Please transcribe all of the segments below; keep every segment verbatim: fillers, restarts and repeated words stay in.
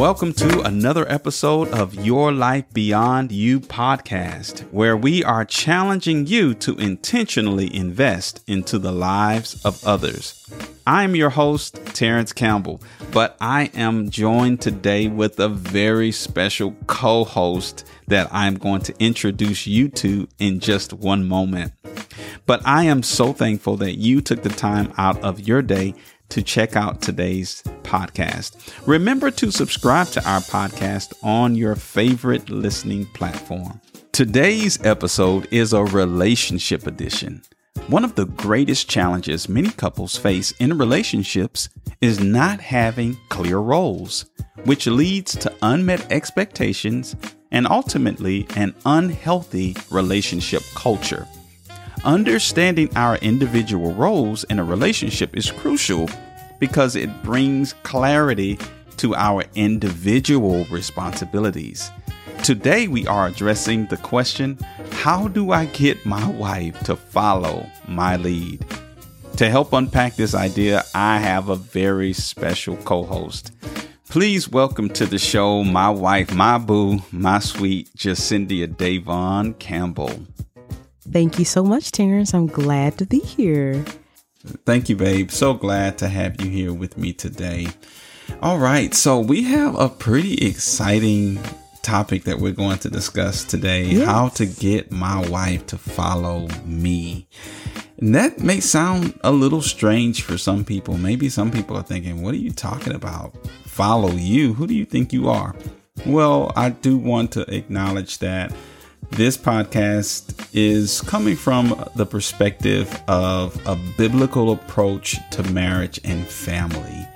Welcome to another episode of Your Life Beyond You podcast, where we are challenging you to intentionally invest into the lives of others. I'm your host, Terrence Campbell, but I am joined today with a very special co-host that I'm going to introduce you to in just one moment. But I am so thankful that you took the time out of your day to check out today's podcast. Remember to subscribe to our podcast on your favorite listening platform. Today's episode is a relationship edition. One of the greatest challenges many couples face in relationships is not having clear roles, which leads to unmet expectations and ultimately an unhealthy relationship culture. Understanding our individual roles in a relationship is crucial because it brings clarity to our individual responsibilities. Today, we are addressing the question, how do I get my wife to follow my lead? To help unpack this idea, I have a very special co-host. Please welcome to the show my wife, my boo, my sweet Jacindia Davon Campbell. Thank you so much, Terrence. I'm glad to be here. Thank you, babe. So glad to have you here with me today. All right. So we have a pretty exciting topic that we're going to discuss today. Yes. How to get my wife to follow me. And that may sound a little strange for some people. Maybe some people are thinking, what are you talking about? Follow you? Who do you think you are? Well, I do want to acknowledge that this podcast is coming from the perspective of a biblical approach to marriage and family.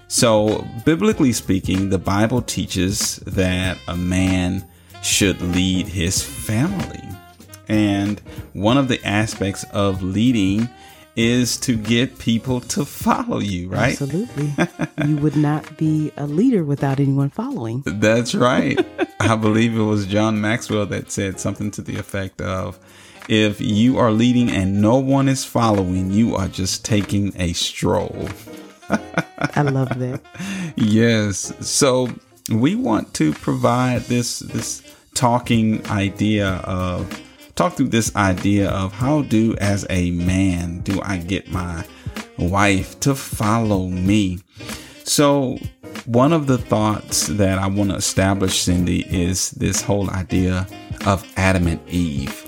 So, biblically speaking, the Bible teaches that a man should lead his family. And one of the aspects of leading is to get people to follow you, right? Absolutely. You would not be a leader without anyone following. That's right. I believe it was John Maxwell that said something to the effect of, if you are leading and no one is following, you are just taking a stroll. I love that. Yes. So we want to provide this, this talking idea of Talk through this idea of how do, as a man, do I get my wife to follow me? So one of the thoughts that I want to establish, Cindy, is this whole idea of Adam and Eve,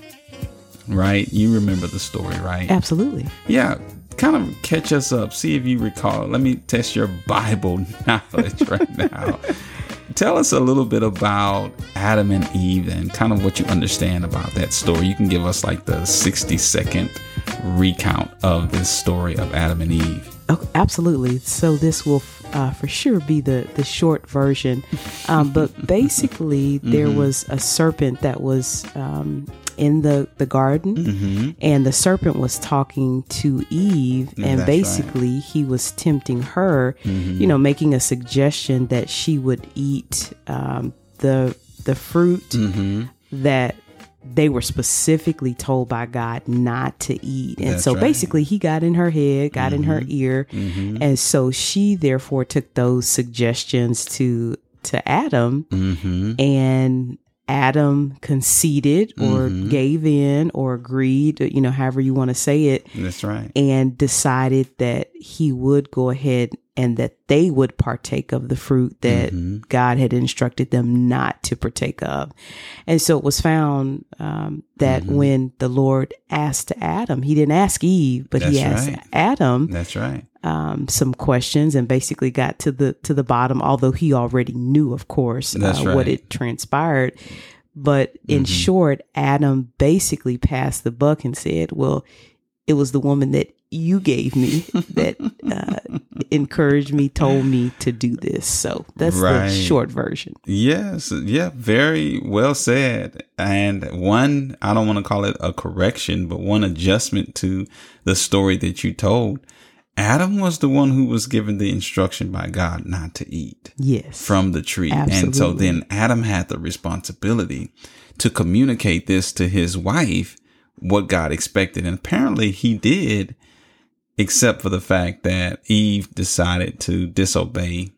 right? You remember the story, right? Absolutely. Yeah. Kind of catch us up. See if you recall. Let me test your Bible knowledge right now. Tell us a little bit about Adam and Eve and kind of what you understand about that story. You can give us like the sixty second recount of this story of Adam and Eve. Oh, absolutely. So this will uh, for sure be the, the short version. Um, but basically, there mm-hmm. was a serpent that was um, in the, the garden, mm-hmm. and the serpent was talking to Eve. And That's basically, right. he was tempting her, mm-hmm. you know, making a suggestion that she would eat um, the the fruit mm-hmm. that they were specifically told by God not to eat. And That's so right. basically he got in her head, got mm-hmm. in her ear. Mm-hmm. And so she therefore took those suggestions to, to Adam, mm-hmm. and Adam conceded or mm-hmm. gave in or agreed, you know, however you want to say it. That's right. And decided that he would go ahead and that they would partake of the fruit that mm-hmm. God had instructed them not to partake of. And so it was found um, that mm-hmm. when the Lord asked Adam, he didn't ask Eve, but That's he asked right. Adam That's right. um, some questions and basically got to the to the bottom, although he already knew, of course, uh, right. what had transpired. But in mm-hmm. short, Adam basically passed the buck and said, well, it was the woman that you gave me that uh, encouraged me, told me to do this. So that's right. the short version. Yes. Yeah. Very well said. And one, I don't want to call it a correction, but one adjustment to the story that you told. Adam was the one who was given the instruction by God not to eat yes. from the tree. Absolutely. And so then Adam had the responsibility to communicate this to his wife, what God expected. And apparently he did, except for the fact that Eve decided to disobey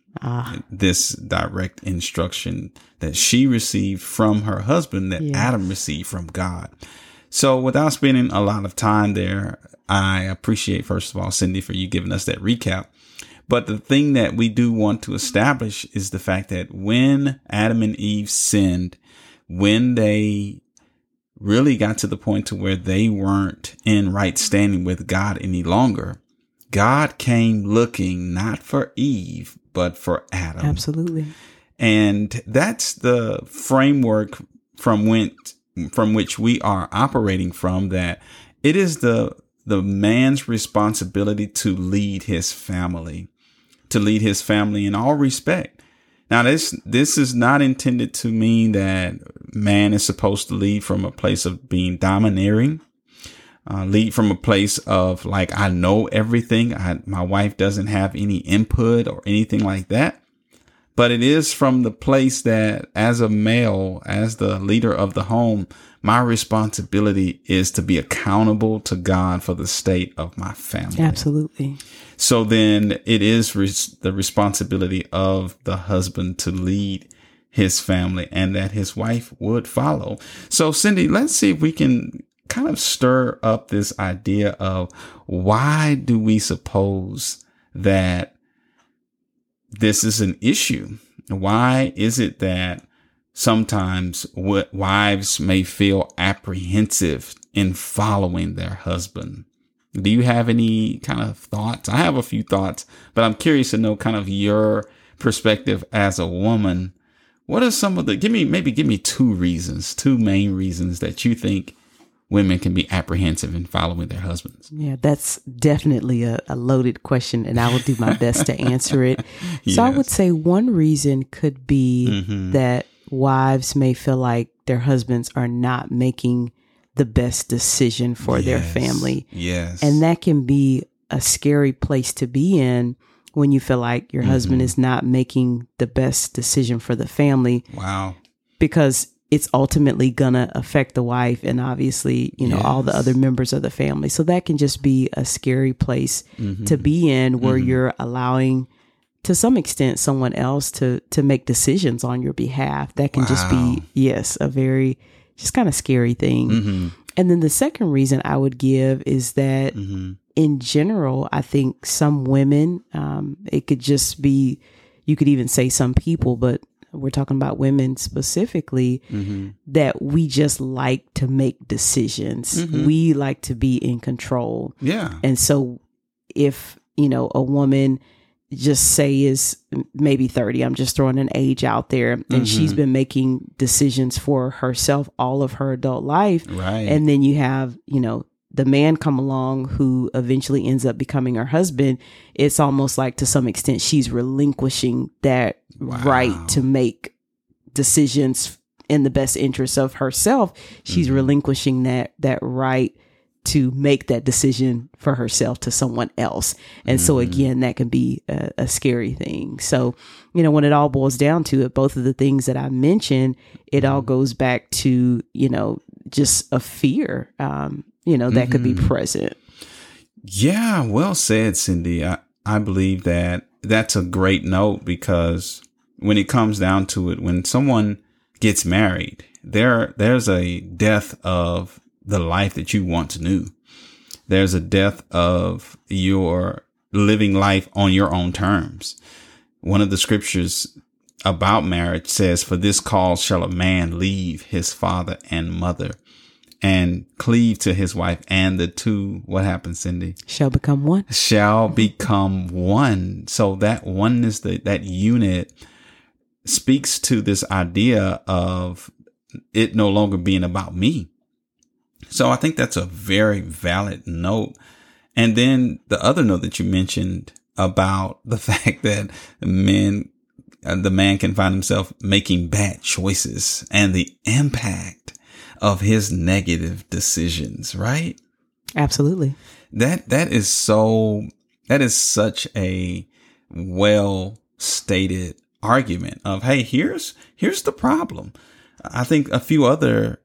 Ah. This direct instruction that she received from her husband that Yes. Adam received from God. So without spending a lot of time there, I appreciate, first of all, Cindy, for you giving us that recap. But the thing that we do want to establish is the fact that when Adam and Eve sinned, when they really got to the point to where they weren't in right standing with God any longer, God came looking not for Eve, but for Adam. Absolutely. And that's the framework from when, from which we are operating from, that it is the, the man's responsibility to lead his family, to lead his family in all respect. Now, this, this is not intended to mean that man is supposed to lead from a place of being domineering, uh, lead from a place of like, I know everything. I, my wife doesn't have any input or anything like that. But it is from the place that as a male, as the leader of the home, my responsibility is to be accountable to God for the state of my family. Absolutely. So then it is res- the responsibility of the husband to lead his family and that his wife would follow. So Cindy, let's see if we can kind of stir up this idea of why do we suppose that this is an issue? Why is it that sometimes what wives may feel apprehensive in following their husband? Do you have any kind of thoughts? I have a few thoughts, but I'm curious to know kind of your perspective as a woman. What are some of the, give me, maybe give me two reasons, two main reasons that you think women can be apprehensive in following their husbands? Yeah, that's definitely a, a loaded question, and I will do my best to answer it. Yes. So I would say one reason could be Mm-hmm. that wives may feel like their husbands are not making the best decision for their Yes. family. Yes. And that can be a scary place to be in when you feel like your Mm-hmm. husband is not making the best decision for the family, Wow. because it's ultimately gonna affect the wife and obviously, you know, Yes. all the other members of the family. So that can just be a scary place Mm-hmm. to be in, where Mhm. you're allowing, to some extent, someone else to to make decisions on your behalf. That can just Wow. be, yes, a very just kind of scary thing. Mm-hmm. And then the second reason I would give is that Mm-hmm. in general, I think some women, um, it could just be, you could even say some people, but we're talking about women specifically, Mm-hmm. that we just like to make decisions. Mhm. We like to be in control. Yeah. And so if, you know, a woman just say is maybe thirty, I'm just throwing an age out there, and Mhm. she's been making decisions for herself all of her adult life. Right. And then you have, you know, the man come along who eventually ends up becoming her husband. It's almost like, to some extent, she's relinquishing that Wow. right to make decisions in the best interest of herself. She's Mhm. relinquishing that that right to make that decision for herself to someone else. And so Mhm. again, that can be a, a scary thing. So, you know, when it all boils down to it, both of the things that I mentioned, it all goes back to, you know, just a fear, um, you know, that could be Mhm. present. Yeah, well said, Cindy. I, I believe that that's a great note, because when it comes down to it, when someone gets married, there there's a death of the life that you once knew. There's a death of your living life on your own terms. One of the scriptures about marriage says, "For this cause shall a man leave his father and mother and cleave to his wife, and the two," what happens, Cindy? Shall become one. Shall become one. So that oneness, that, that unit speaks to this idea of it no longer being about me. So I think that's a very valid note. And then the other note that you mentioned about the fact that men, uh, the man can find himself making bad choices and the impact of his negative decisions, right? Absolutely. That, that is so, that is such a well stated argument of, hey, here's, here's the problem. I think a few other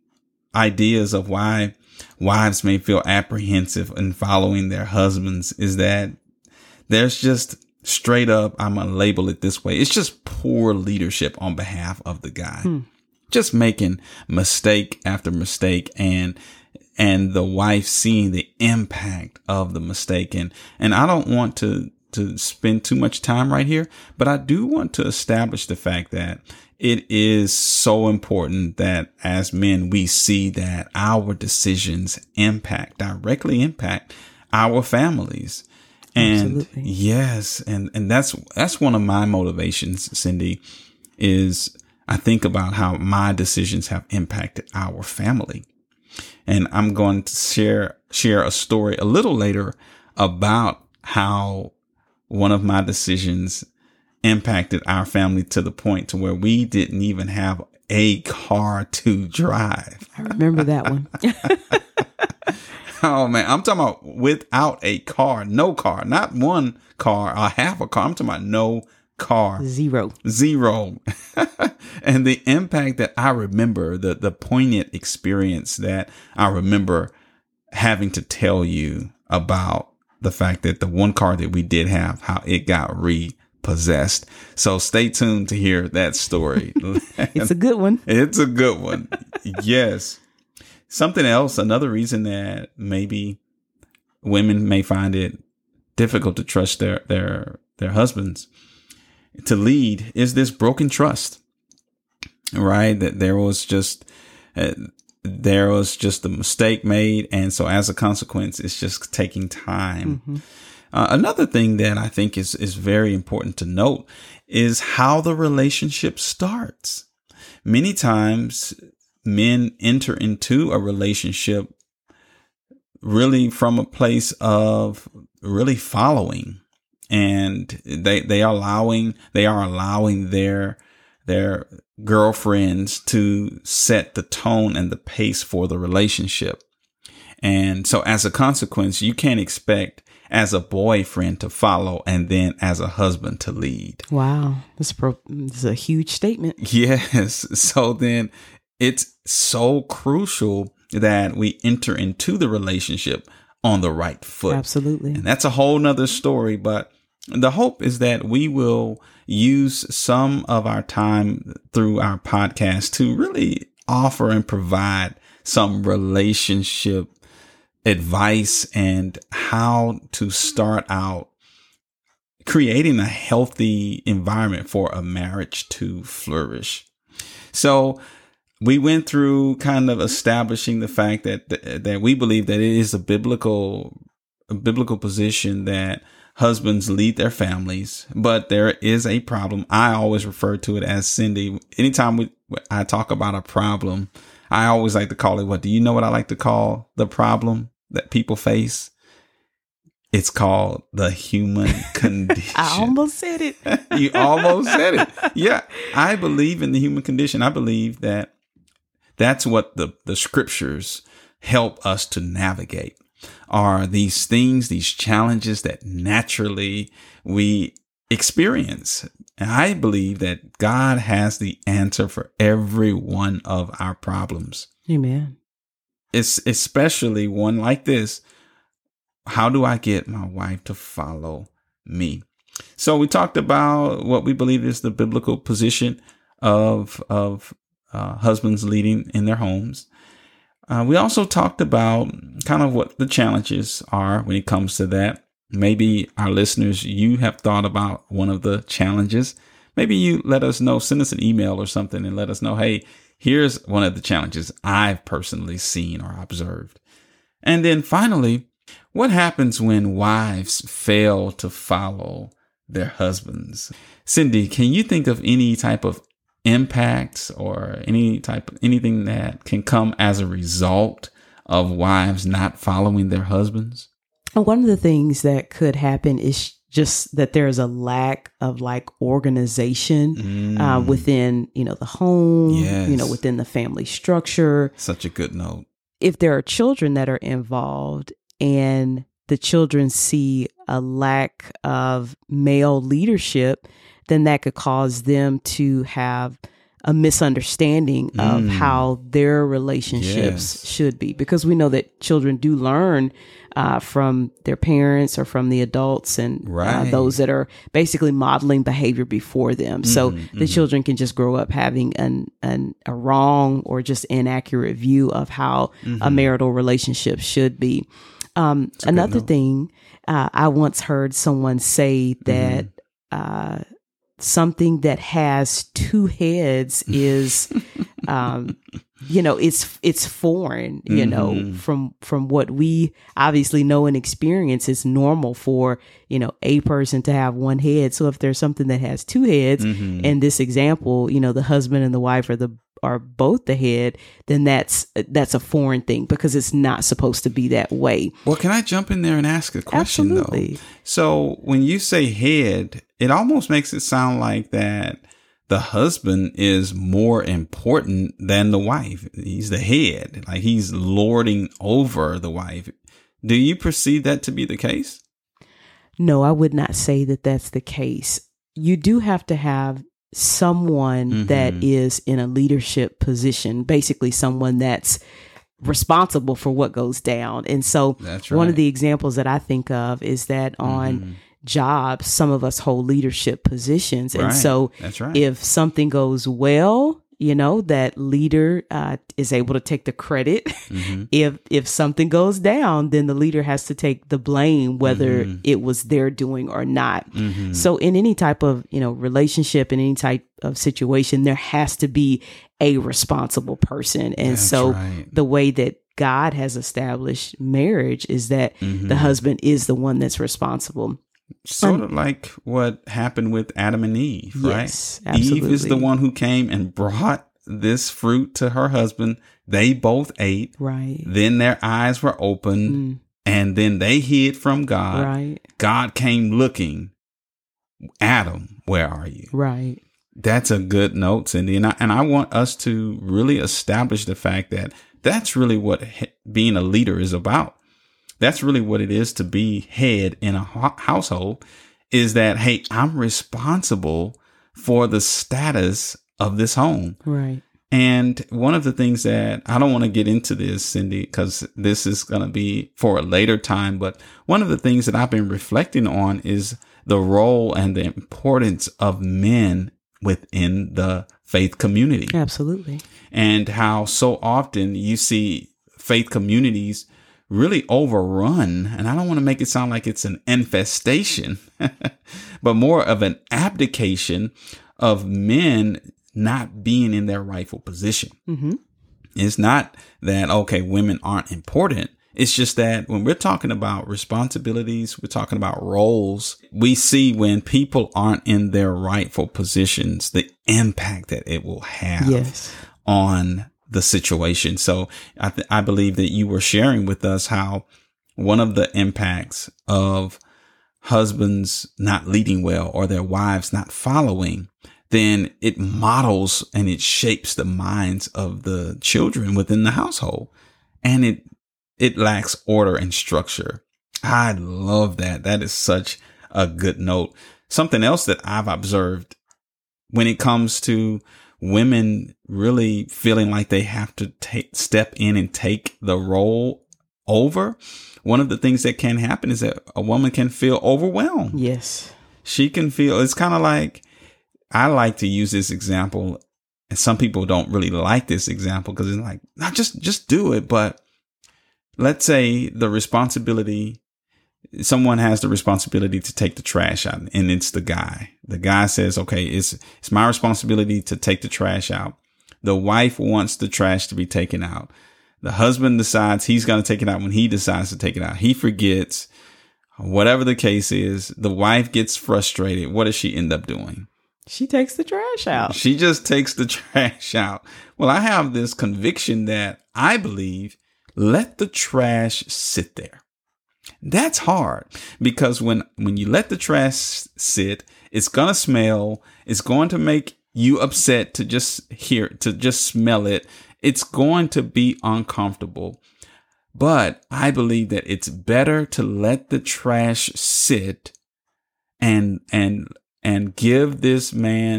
ideas of why wives may feel apprehensive in following their husbands is that there's just straight up, I'm going to label it this way. It's just poor leadership on behalf of the guy. Hmm. Just making mistake after mistake, and and the wife seeing the impact of the mistake. And, and I don't want to, to spend too much time right here, but I do want to establish the fact that it is so important that as men, we see that our decisions impact, directly impact our families. And Absolutely. yes, and, and that's, that's one of my motivations, Cindy, is I think about how my decisions have impacted our family. And I'm going to share, share a story a little later about how one of my decisions impacted our family to the point to where we didn't even have a car to drive. I remember that one. Oh man, I'm talking about without a car, no car, not one car or half a car. I'm talking about no car. Zero. Zero. And the impact that I remember, the, the poignant experience that I remember having to tell you about the fact that the one car that we did have, how it got repossessed. So stay tuned to hear that story. It's a good one. It's a good one. Yes. Something else, another reason that maybe women may find it difficult to trust their, their, their husbands to lead is this broken trust, right? That there was just, uh, there was just a mistake made. And so as a consequence, it's just taking time. Mm-hmm. Uh, another thing that I think is, is very important to note is how the relationship starts. Many times men enter into a relationship really from a place of really following, and they, they are allowing, they are allowing their, their girlfriends to set the tone and the pace for the relationship. And so as a consequence, you can't expect as a boyfriend to follow and then as a husband to lead. Wow. That's, pro- that's a huge statement. Yes. So then it's so crucial that we enter into the relationship on the right foot. Absolutely. And that's a whole nother story. But the hope is that we will use some of our time through our podcast to really offer and provide some relationship advice and how to start out creating a healthy environment for a marriage to flourish. So we went through kind of establishing the fact that that we believe that it is a biblical a biblical position that husbands lead their families, but there is a problem. I always refer to it as, Cindy, anytime we, I talk about a problem, I always like to call it, what do you know what I like to call the problem that people face? It's called the human condition. I almost said it. You almost said it. Yeah. I believe in the human condition. I believe that that's what the, the scriptures help us to navigate, are these things, these challenges that naturally we experience. And I believe that God has the answer for every one of our problems. Amen. It's especially one like this. How do I get my wife to follow me? So we talked about what we believe is the biblical position of, of uh, husbands leading in their homes. Uh, we also talked about kind of what the challenges are when it comes to that. Maybe our listeners, you have thought about one of the challenges. Maybe you let us know, send us an email or something and let us know, hey, here's one of the challenges I've personally seen or observed. And then finally, what happens when wives fail to follow their husbands? Cindy, can you think of any type of impacts or any type of anything that can come as a result of wives not following their husbands? One of the things that could happen is just that there's a lack of like organization mm. uh, within, you know, the home, yes. you know, within the family structure. Such a good note. If there are children that are involved and the children see a lack of male leadership, then that could cause them to have a misunderstanding of mm. how their relationships yes. should be, because we know that children do learn uh, from their parents or from the adults and right. uh, those that are basically modeling behavior before them. Mm-hmm, so the mm-hmm. children can just grow up having an, an a wrong or just inaccurate view of how mm-hmm. a marital relationship should be. Um, another thing, uh, I once heard someone say that mm-hmm. uh, something that has two heads is, um, you know, it's it's foreign. You mm-hmm. know, from from what we obviously know and experience, it's normal for, you know, a person to have one head. So if there's something that has two heads, mm-hmm. in this example, you know, the husband and the wife are the are both the head, then that's that's a foreign thing, because it's not supposed to be that way. Well, can I jump in there and ask a question? Absolutely. Though? So when you say head, it almost makes it sound like that the husband is more important than the wife. He's the head, like he's lording over the wife. Do you perceive that to be the case? No, I would not say that that's the case. You do have to have someone mm-hmm. that is in a leadership position, basically someone that's responsible for what goes down. And so right. one of the examples that I think of is that on mm-hmm. jobs, some of us hold leadership positions. And right. so that's right. if something goes well, you know, that leader uh, is able to take the credit. Mm-hmm. If if something goes down, then the leader has to take the blame, whether mm-hmm. it was their doing or not. Mm-hmm. So in any type of, you know, relationship, in any type of situation, there has to be a responsible person. And That's so right. the way that God has established marriage is that mm-hmm. the husband is the one that's responsible. Sort um, of like what happened with Adam and Eve, right? Yes, absolutely. Eve is the one who came and brought this fruit to her husband. They both ate. Right. Then their eyes were opened mm. and then they hid from God. Right. God came looking. Adam, where are you? Right. That's a good note, Cindy. And I, and I want us to really establish the fact that that's really what being a leader is about. That's really what it is to be head in a household, is that, hey, I'm responsible for the status of this home. Right. And one of the things that I don't want to get into this, Cindy, because this is going to be for a later time. But one of the things that I've been reflecting on is the role and the importance of men within the faith community. Absolutely. And how so often you see faith communities really overrun, and I don't want to make it sound like it's an infestation, but more of an abdication of men not being in their rightful position. Mm-hmm. It's not that, okay, women aren't important. It's just that when we're talking about responsibilities, we're talking about roles, we see when people aren't in their rightful positions, the impact that it will have yes. on the situation. So I, th- I believe that you were sharing with us how one of the impacts of husbands not leading well or their wives not following, then it models and it shapes the minds of the children within the household. And it, it lacks order and structure. I love that. That is such a good note. Something else that I've observed when it comes to women really feeling like they have to take, step in and take the role over. One of the things that can happen is that a woman can feel overwhelmed. Yes. She can feel, it's kind of like, I like to use this example, and some people don't really like this example because it's like, not just, just do it. But let's say the responsibility, someone has the responsibility to take the trash out, and it's the guy. The guy says, okay, it's, it's my responsibility to take the trash out. The wife wants the trash to be taken out. The husband decides he's going to take it out when he decides to take it out. He forgets. Whatever the case is, the wife gets frustrated. What does she end up doing? She takes the trash out. She just takes the trash out. Well, I have this conviction that I believe, let the trash sit there. That's hard, because when, when you let the trash sit, it's going to smell. It's going to make you upset to just hear, to just smell it. It's going to be uncomfortable. But I believe that it's better to let the trash sit and, and, and give this man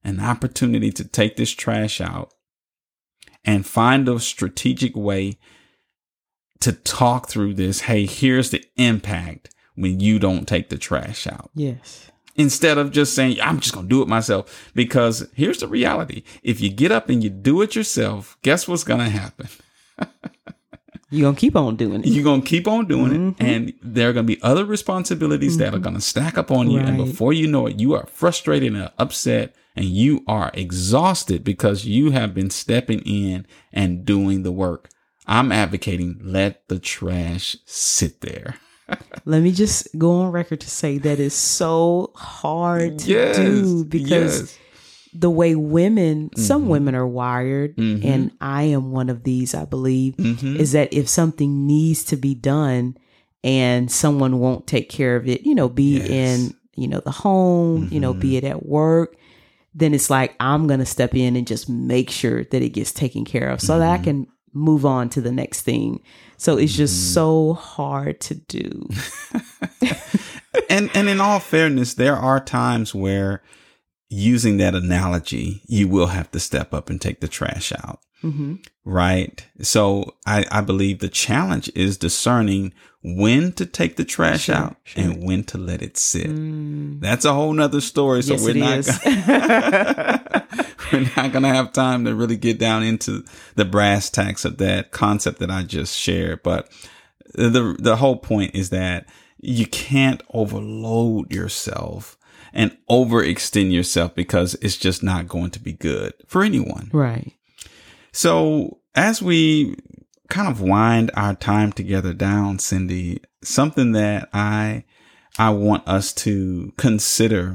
an opportunity to take this trash out and find a strategic way to talk through this. Hey, here's the impact when you don't take the trash out. Yes. Instead of just saying, I'm just going to do it myself. Because here's the reality. If you get up and you do it yourself, guess what's going to happen? You're going to keep on doing it. You're going to keep on doing mm-hmm. it. And there are going to be other responsibilities mm-hmm. that are going to stack up on you. Right. And before you know it, you are frustrated and upset and you are exhausted because you have been stepping in and doing the work. I'm advocating, let the trash sit there. Let me just go on record to say that is so hard to yes, do because yes. the way women, mm-hmm. some women are wired, mm-hmm. and I am one of these, I believe, mm-hmm. is that if something needs to be done and someone won't take care of it, you know, be yes. in, you know, the home, mm-hmm. you know, be it at work, then it's like, I'm going to step in and just make sure that it gets taken care of so mm-hmm. that I can move on to the next thing. So it's just mm-hmm. so hard to do. and and in all fairness, there are times where, using that analogy, you will have to step up and take the trash out. Mm-hmm. Right. So I, I believe the challenge is discerning when to take the trash sure, out sure. and when to let it sit. Mm. That's a whole nother story. So yes, we're not gonna, we're not going to have time to really get down into the brass tacks of that concept that I just shared. But the the whole point is that you can't overload yourself and overextend yourself because it's just not going to be good for anyone. Right. So as we kind of wind our time together down, Cindy, something that I I want us to consider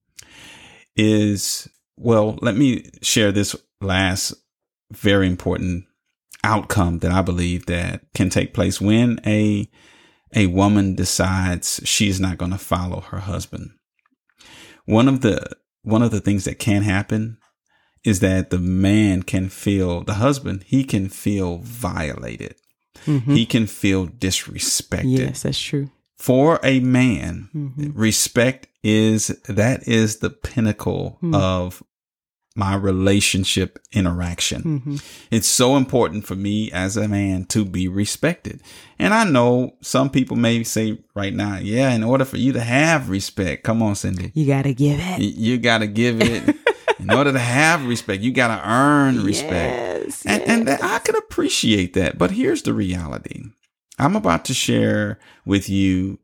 is, well, let me share this last very important outcome that I believe that can take place when a a woman decides she's not going to follow her husband. One of the one of the things that can happen is that the man can feel, the husband, he can feel violated. Mm-hmm. He can feel disrespected. Yes, that's true. For a man, mm-hmm. respect is, that is the pinnacle mm-hmm. of my relationship interaction. Mm-hmm. It's so important for me as a man to be respected. And I know some people may say right now, yeah, in order for you to have respect, come on, Cindy. You got to give it. You, you got to give it. In order to have respect, you got to earn respect. Yes, and yes. and th- I can appreciate that. But here's the reality. I'm about to share with you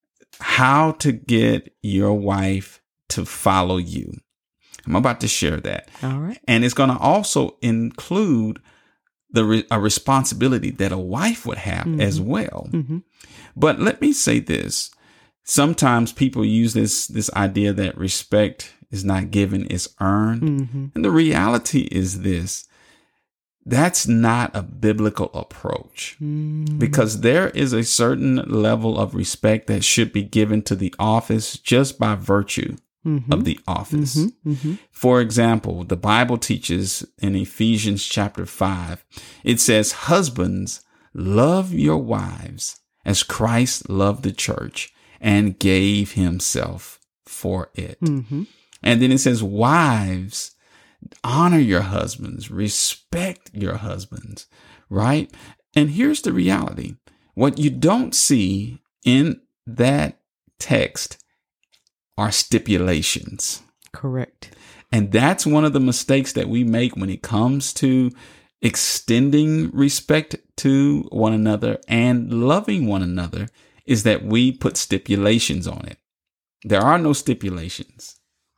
how to get your wife to follow you. I'm about to share that. All right. And it's going to also include the re- a responsibility that a wife would have mm-hmm. as well. Mm-hmm. But let me say this. Sometimes people use this this idea that respect is not given, it's earned. Mm-hmm. And the reality is this. That's not a biblical approach mm-hmm. because there is a certain level of respect that should be given to the office just by virtue mm-hmm. of the office. Mm-hmm. Mm-hmm. For example, the Bible teaches in Ephesians chapter five, it says, husbands, love your wives as Christ loved the church and gave himself for it. Mm-hmm. And then it says, wives, honor your husbands, respect your husbands, right? And here's the reality. What you don't see in that text are stipulations. Correct. And that's one of the mistakes that we make when it comes to extending respect to one another and loving one another, is that we put stipulations on it. There are no stipulations.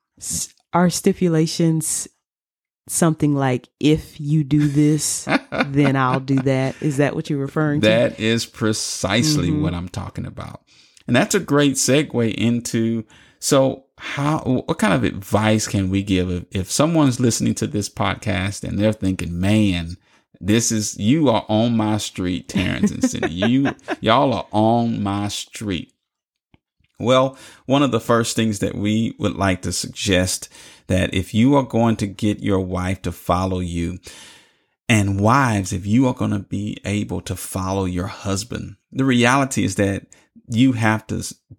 Are stipulations something like, if you do this, then I'll do that? Is that what you're referring to? That is precisely mm-hmm. what I'm talking about. And that's a great segue into, so how, what kind of advice can we give if, if someone's listening to this podcast and they're thinking, man, this is, you are on my street, Terrence and Cindy. You, y'all are on my street. Well, one of the first things that we would like to suggest, that if you are going to get your wife to follow you, and wives, if you are going to be able to follow your husband, the reality is that you have to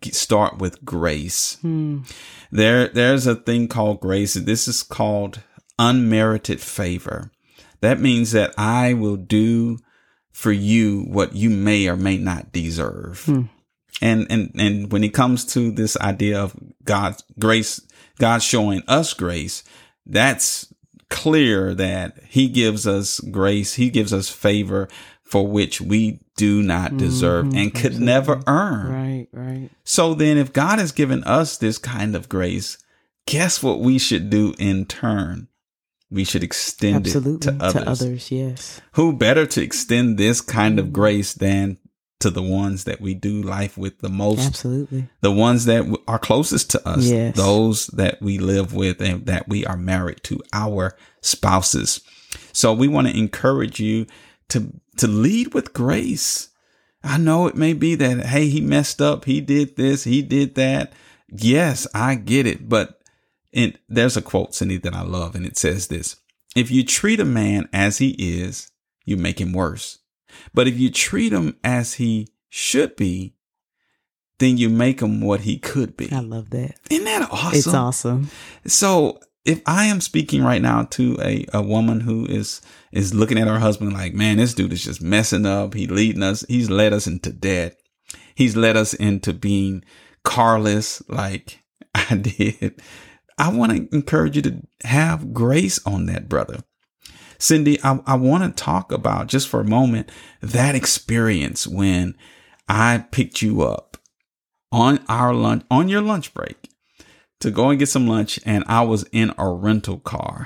start with grace. Hmm. There, there's a thing called grace. This is called unmerited favor. That means that I will do for you what you may or may not deserve. Hmm. And, and, and when it comes to this idea of God's grace, God showing us grace, that's clear that he gives us grace. He gives us favor for which we do not deserve mm-hmm, and could absolutely. Never earn. Right, right. So then if God has given us this kind of grace, guess what we should do in turn? We should extend absolutely. It to others. To others, yes. Who better to extend this kind of grace than to the ones that we do life with the most? Absolutely. The ones that are closest to us. Yes. Those that we live with and that we are married to, our spouses. So we want to encourage you to to lead with grace. I know it may be that, hey, he messed up. He did this. He did that. Yes, I get it. But in, there's a quote, Cindy, that I love. And it says this: if you treat a man as he is, you make him worse. But if you treat him as he should be, then you make him what he could be. I love that. Isn't that awesome? It's awesome. So if I am speaking right now to a, a woman who is is looking at her husband like, man, this dude is just messing up. He leading us. He's led us into debt. He's led us into being carless like I did. I want to encourage you to have grace on that brother. Cindy, I, I want to talk about just for a moment that experience when I picked you up on our lunch, on your lunch break to go and get some lunch. And I was in a rental car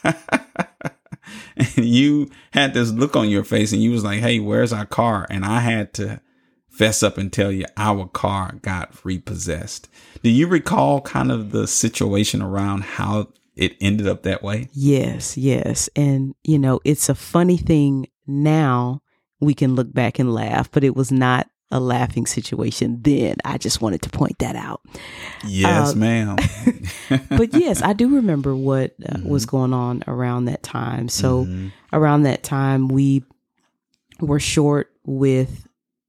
and you had this look on your face and you was like, hey, where's our car? And I had to fess up and tell you our car got repossessed. Do you recall kind of the situation around how it ended up that way? Yes, yes. And, you know, it's a funny thing now. We can look back and laugh, but it was not a laughing situation then. I just wanted to point that out. Yes, um, ma'am. But yes, I do remember what uh, mm-hmm. was going on around that time. So mm-hmm. around that time, we were short with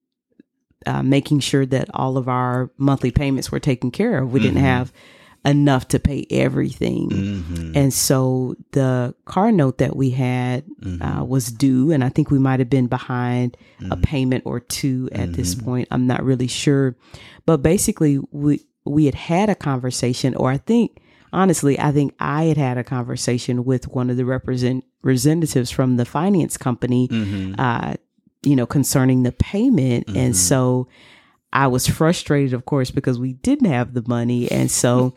uh, making sure that all of our monthly payments were taken care of. We mm-hmm. didn't have enough to pay everything. Mm-hmm. And so the car note that we had mm-hmm. uh, was due. And I think we might have been behind mm-hmm. a payment or two at mm-hmm. this point. I'm not really sure. But basically, we, we had had a conversation, or I think, honestly, I think I had had a conversation with one of the represent, representatives from the finance company, mm-hmm. uh, you know, concerning the payment. Mm-hmm. And so I was frustrated, of course, because we didn't have the money. And so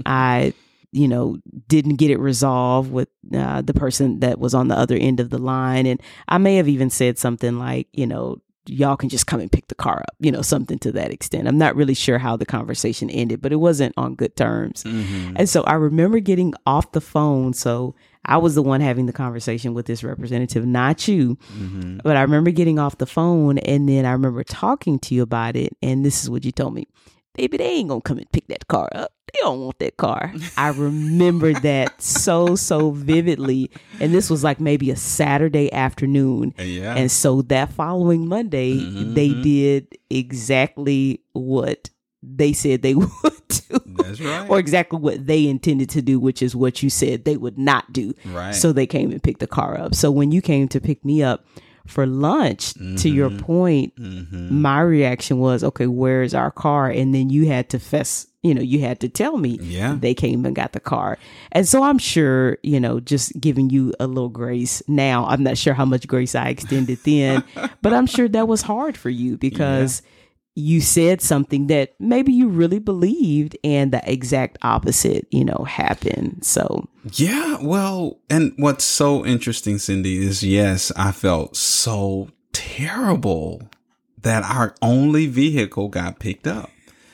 I, you know, didn't get it resolved with uh, the person that was on the other end of the line. And I may have even said something like, you know, y'all can just come and pick the car up, you know, something to that extent. I'm not really sure how the conversation ended, but it wasn't on good terms. Mm-hmm. And so I remember getting off the phone. So I was the one having the conversation with this representative, not you. Mm-hmm. But I remember getting off the phone, and then I remember talking to you about it. And this is what you told me: baby, they ain't going to come and pick that car up. They don't want that car. I remember that so, so vividly. And this was like maybe a Saturday afternoon. Yeah. And so that following Monday, mm-hmm. they did exactly what they said they would do. That's right. Or exactly what they intended to do, which is what you said they would not do. Right. So they came and picked the car up. So when you came to pick me up for lunch, mm-hmm. to your point, mm-hmm. my reaction was, okay, where's our car? And then you had to fess, you know, you had to tell me yeah. they came and got the car. And so I'm sure, you know, just giving you a little grace now, I'm not sure how much grace I extended then, but I'm sure that was hard for you because yeah. you said something that maybe you really believed and the exact opposite, you know, happened. So, yeah, well, and what's so interesting, Cindy, is yes, I felt so terrible that our only vehicle got picked up.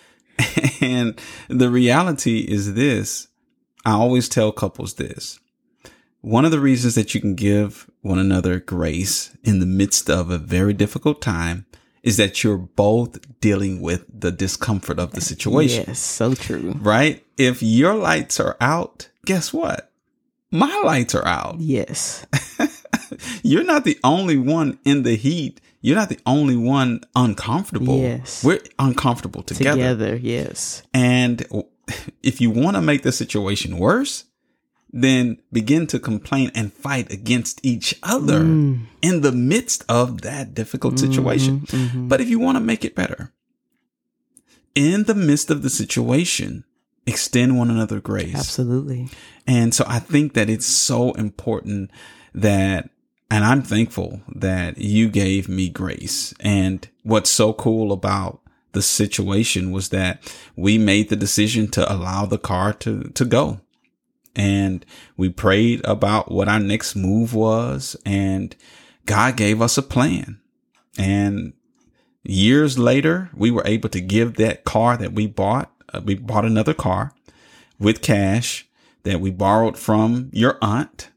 And the reality is this: I always tell couples this. One of the reasons that you can give one another grace in the midst of a very difficult time is that you're both dealing with the discomfort of the situation. Yes, so true. Right? If your lights are out, guess what? My lights are out. Yes. You're not the only one in the heat. you're not the only one uncomfortable. Yes. We're uncomfortable together. Together, yes. And if you want to make the situation worse, then begin to complain and fight against each other mm. in the midst of that difficult situation. Mm-hmm, mm-hmm. But if you want to make it better, in the midst of the situation, extend one another grace. Absolutely. And so I think that it's so important that, and I'm thankful that you gave me grace. And what's so cool about the situation was that we made the decision to allow the car to, to go. And we prayed about what our next move was. And God gave us a plan. And years later, we were able to give that car that we bought. Uh, we bought another car with cash that we borrowed from your aunt.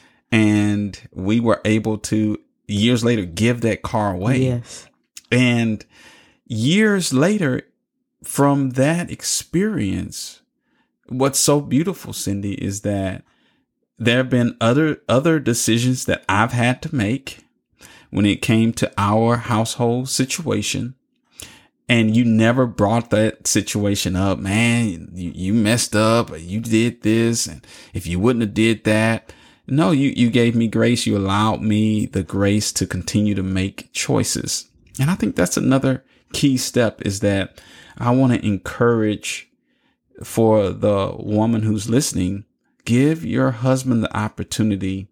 And we were able to, years later, give that car away. Yes. And years later, from that experience, what's so beautiful, Cindy, is that there have been other other decisions that I've had to make when it came to our household situation. And you never brought that situation up. Man, you, you messed up, or you did this. And if you wouldn't have did that. No, you, you gave me grace. You allowed me the grace to continue to make choices. And I think that's another key step, is that I want to encourage for the woman who's listening, give your husband the opportunity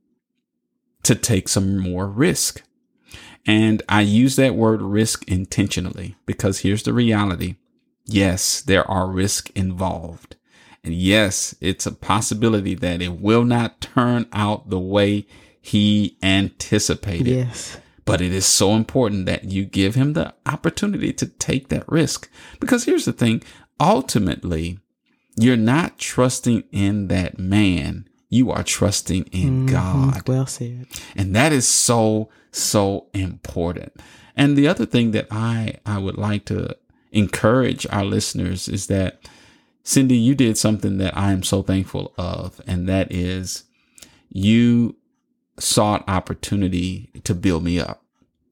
to take some more risk. And I use that word risk intentionally, because here's the reality. Yes, there are risks involved. And yes, it's a possibility that it will not turn out the way he anticipated. Yes. But it is so important that you give him the opportunity to take that risk. Because here's the thing. Ultimately, you're not trusting in that man. You are trusting in mm-hmm. God. Well said. And that is so, so important. And the other thing that I, I would like to encourage our listeners is that, Cindy, you did something that I am so thankful of. And that is you sought opportunity to build me up.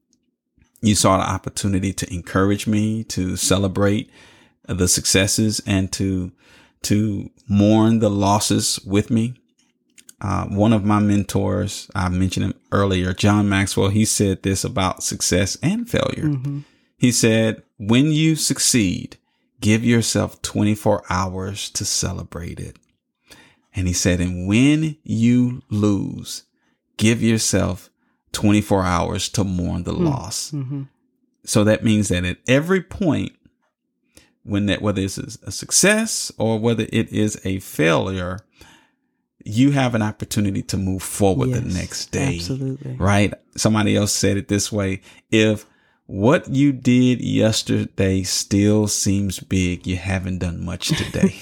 You sought an opportunity to encourage me, to celebrate the successes, and to to mourn the losses with me. Uh, one of my mentors, I mentioned him earlier, John Maxwell, he said this about success and failure. Mm-hmm. He said, when you succeed, give yourself twenty-four hours to celebrate it. And he said, and when you lose, give yourself twenty-four hours to mourn the mm-hmm. loss. Mm-hmm. So that means that at every point, when that, whether it's a success or whether it is a failure, you have an opportunity to move forward yes, the next day. Absolutely. Right? Somebody else said it this way. If what you did yesterday still seems big, you haven't done much today.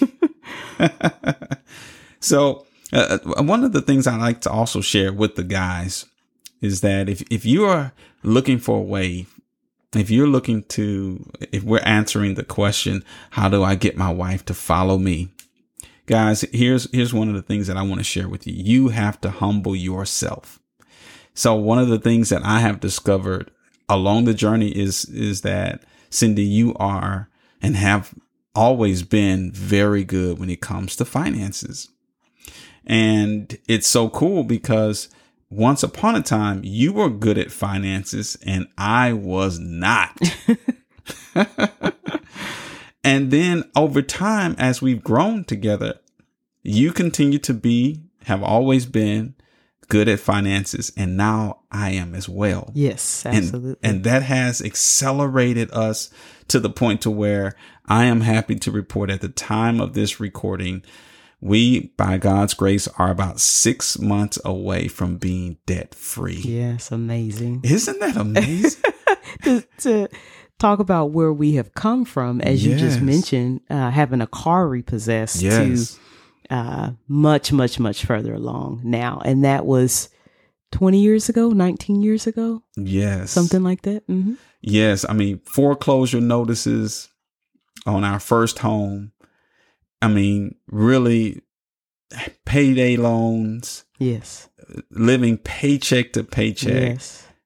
So uh, one of the things I like to also share with the guys is that if, if you are looking for a way, if you're looking to, if we're answering the question, how do I get my wife to follow me? Guys, here's, here's one of the things that I want to share with you. You have to humble yourself. So one of the things that I have discovered along the journey is, is that, Cindy, you are and have always been very good when it comes to finances. And it's so cool because once upon a time, you were good at finances and I was not. And then over time, as we've grown together, you continue to be, have always been good at finances. And now I am as well. Yes, absolutely. And, and that has accelerated us to the point to where I am happy to report at the time of this recording, we, by God's grace, are about six months away from being debt free. Yes, amazing. Isn't that amazing? to, to talk about where we have come from, as yes. you just mentioned, uh, having a car repossessed yes. to uh, much, much, much further along now. And that was twenty years ago, nineteen years ago. Yes. Something like that. Mm-hmm. Yes. I mean, foreclosure notices on our first home. I mean, really, payday loans. Yes. Living paycheck to paycheck. Yes.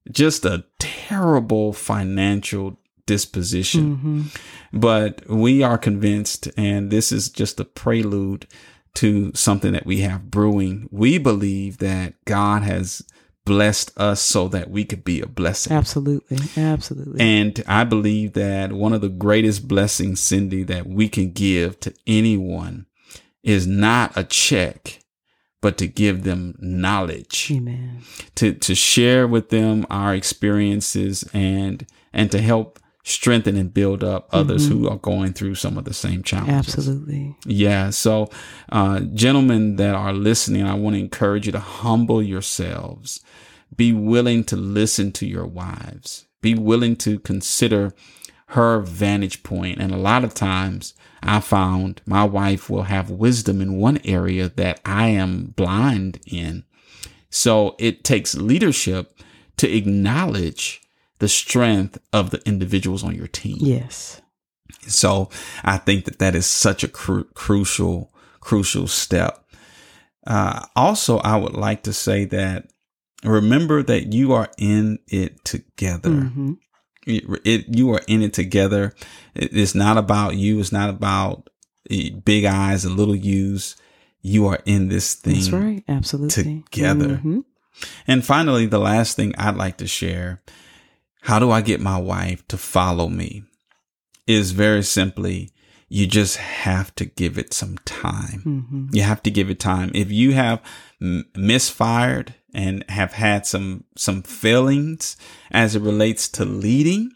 just a terrible financial disposition. Mm-hmm. But we are convinced, and this is just a prelude to something that we have brewing. We believe that God has blessed us so that we could be a blessing. Absolutely. Absolutely. And I believe that one of the greatest blessings, Cindy, that we can give to anyone is not a check, but to give them knowledge. Amen. To to share with them our experiences and and to help strengthen and build up others mm-hmm. who are going through some of the same challenges. Absolutely. Yeah. So, uh, gentlemen that are listening, I want to encourage you to humble yourselves. Be willing to listen to your wives. Be willing to consider her vantage point. And a lot of times I found my wife will have wisdom in one area that I am blind in. So it takes leadership to acknowledge the strength of the individuals on your team. Yes. So I think that that is such a cru- crucial, crucial step. Uh, also, I would like to say that remember that you are in it together. Mm-hmm. It, it, you are in it together. It, it's not about you. It's not about big eyes and little U's. You are in this thing. That's right. Absolutely. Together. Mm-hmm. And finally, the last thing I'd like to share, how do I get my wife to follow me? Is very simply, you just have to give it some time. Mm-hmm. You have to give it time. If you have m- misfired and have had some some failings as it relates to leading,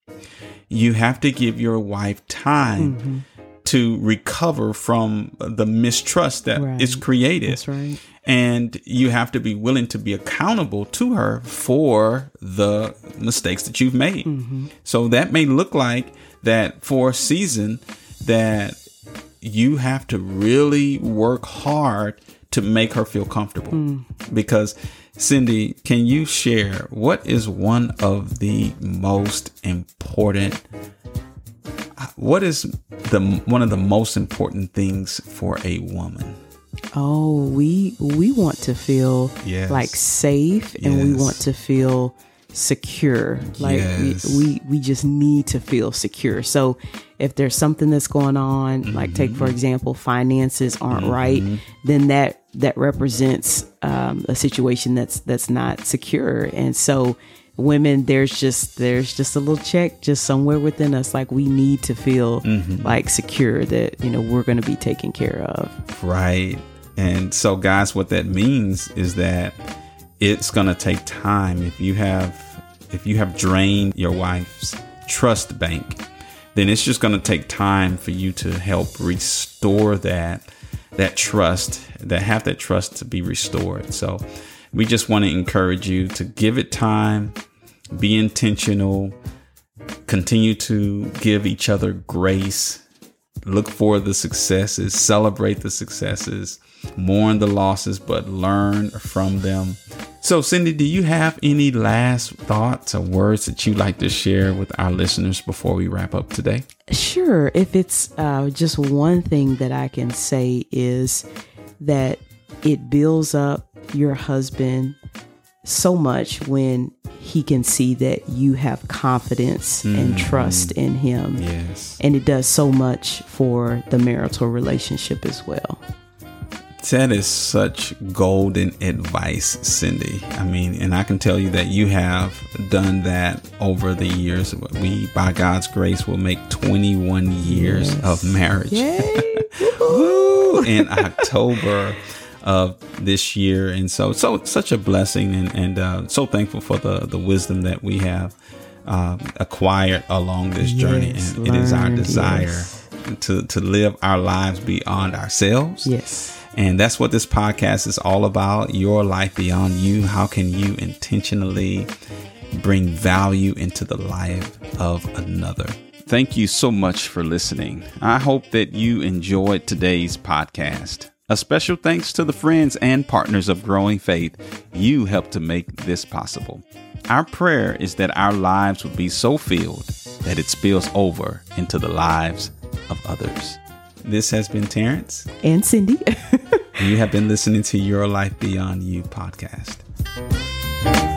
you have to give your wife time mm-hmm. to recover from the mistrust that right. is created. That's right. And you have to be willing to be accountable to her for the mistakes that you've made. Mm-hmm. So that may look like that for a season that you have to really work hard to make her feel comfortable. Mm. Because Cindy, can you share what is one of the most important, what is the one of the most important things for a woman? Oh, we we want to feel yes. like safe and yes. we want to feel secure. Like yes. we, we we just need to feel secure. So if there's something that's going on, mm-hmm. like take for example, finances aren't mm-hmm. right, then that that represents um, a situation that's that's not secure. And so women, there's just there's just a little check just somewhere within us, like we need to feel mm-hmm. like secure that, you know, we're going to be taken care of. Right. And so guys, what that means is that it's going to take time. If you have if you have drained your wife's trust bank, then it's just going to take time for you to help restore that that trust, that have that trust to be restored. So we just want to encourage you to give it time, be intentional, continue to give each other grace, look for the successes, celebrate the successes, mourn the losses, but learn from them. So, Cindy, do you have any last thoughts or words that you'd like to share with our listeners before we wrap up today? Sure. If it's uh, just one thing that I can say is that it builds up your husband so much when he can see that you have confidence mm-hmm. and trust in him. Yes. And it does so much for the marital relationship as well. That is such golden advice, Cindy. I mean, and I can tell you that you have done that over the years. We, by God's grace, will make twenty-one years yes. of marriage. Yay! Woo! In October of this year. And so, so such a blessing, and, and uh, so thankful for the, the wisdom that we have uh, acquired along this journey. Yes, and learned, it is our desire yes. to, to live our lives beyond ourselves. Yes. And that's what this podcast is all about. Your life beyond you. How can you intentionally bring value into the life of another? Thank you so much for listening. I hope that you enjoyed today's podcast. A special thanks to the friends and partners of Growing Faith. You helped to make this possible. Our prayer is that our lives would be so filled that it spills over into the lives of others. This has been Terrence and Cindy. You have been listening to Your Life Beyond You podcast.